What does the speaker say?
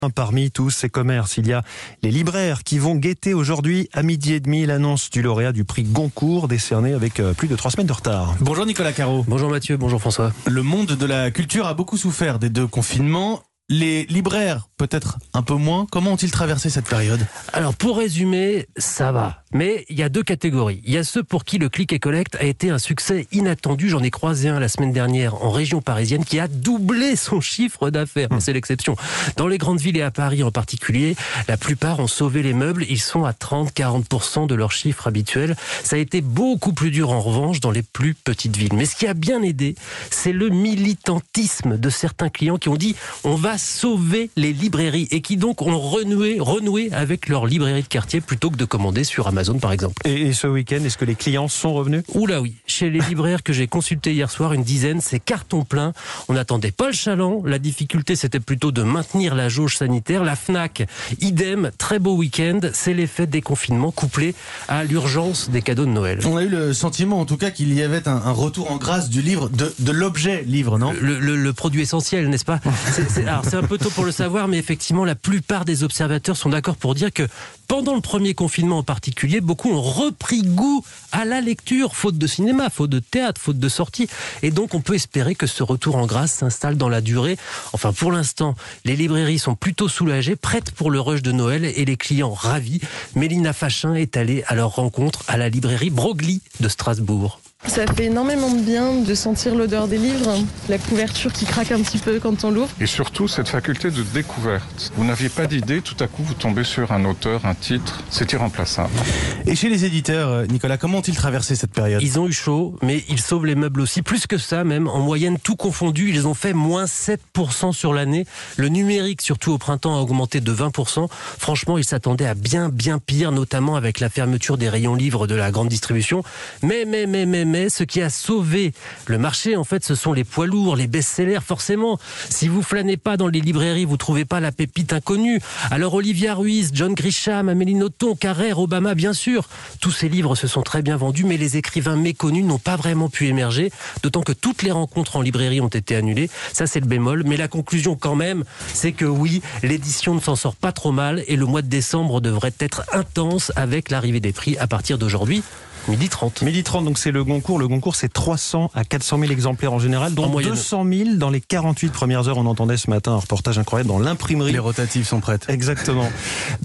Parmi tous ces commerces, il y a les libraires qui vont guetter aujourd'hui à 12h30 l'annonce du lauréat du prix Goncourt décerné avec plus de 3 semaines de retard. Bonjour Nicolas Caro. Bonjour Mathieu, bonjour François. Le monde de la culture a beaucoup souffert des 2 confinements. Les libraires, peut-être un peu moins. Comment ont-ils traversé cette période ? Alors pour résumer, ça va. Mais il y a 2 catégories. Il y a ceux pour qui le click et collect a été un succès inattendu. J'en ai croisé un la semaine dernière en région parisienne qui a doublé son chiffre d'affaires. C'est l'exception. Dans les grandes villes et à Paris en particulier, la plupart ont sauvé les meubles. Ils sont à 30-40% de leur chiffre habituel. Ça a été beaucoup plus dur en revanche dans les plus petites villes. Mais ce qui a bien aidé, c'est le militantisme de certains clients qui ont dit on va sauver les librairies et qui donc ont renoué avec leur librairie de quartier plutôt que de commander sur Amazon par exemple. Et ce week-end, est-ce que les clients sont revenus ? Oula oui, chez les libraires que j'ai consultés hier soir, une dizaine, c'est carton plein. On n'attendait pas le chaland, la difficulté c'était plutôt de maintenir la jauge sanitaire. La Fnac, idem, très beau week-end, c'est l'effet des confinements couplé à l'urgence des cadeaux de Noël. On a eu le sentiment en tout cas qu'il y avait un retour en grâce du livre, de l'objet livre, non ? Le produit essentiel, n'est-ce pas ? Alors c'est un peu tôt pour le savoir, mais effectivement la plupart des observateurs sont d'accord pour dire que pendant le premier confinement en particulier, beaucoup ont repris goût à la lecture, faute de cinéma, faute de théâtre, faute de sortie. Et donc on peut espérer que ce retour en grâce s'installe dans la durée. Enfin pour l'instant, les librairies sont plutôt soulagées, prêtes pour le rush de Noël et les clients ravis. Mélina Fachin est allée à leur rencontre à la librairie Broglie de Strasbourg. Ça fait énormément de bien de sentir l'odeur des livres, la couverture qui craque un petit peu quand on l'ouvre. Et surtout cette faculté de découverte. Vous n'aviez pas d'idée, tout à coup vous tombez sur un auteur, un titre, c'est irremplaçable. Et chez les éditeurs, Nicolas, comment ont-ils traversé cette période ? Ils ont eu chaud, mais ils sauvent les meubles aussi. Plus que ça même, en moyenne tout confondu, ils ont fait moins 7% sur l'année. Le numérique, surtout au printemps, a augmenté de 20%. Franchement, ils s'attendaient à bien pire, notamment avec la fermeture des rayons livres de la grande distribution. Mais ce qui a sauvé le marché, en fait, ce sont les poids lourds, les best-sellers, forcément. Si vous flânez pas dans les librairies, vous trouvez pas la pépite inconnue. Alors Olivia Ruiz, John Grisham, Amélie Nothomb, Carrère, Obama, bien sûr. Tous ces livres se sont très bien vendus, mais les écrivains méconnus n'ont pas vraiment pu émerger, d'autant que toutes les rencontres en librairie ont été annulées. Ça, c'est le bémol. Mais la conclusion, quand même, c'est que oui, l'édition ne s'en sort pas trop mal et le mois de décembre devrait être intense avec l'arrivée des prix à partir d'aujourd'hui. 12h30. 12h30, donc c'est le Goncourt. Le Goncourt, c'est 300 à 400 000 exemplaires en général, dont 200 000 dans les 48 premières heures. On entendait ce matin un reportage incroyable dans l'imprimerie. Les rotatives sont prêtes. Exactement.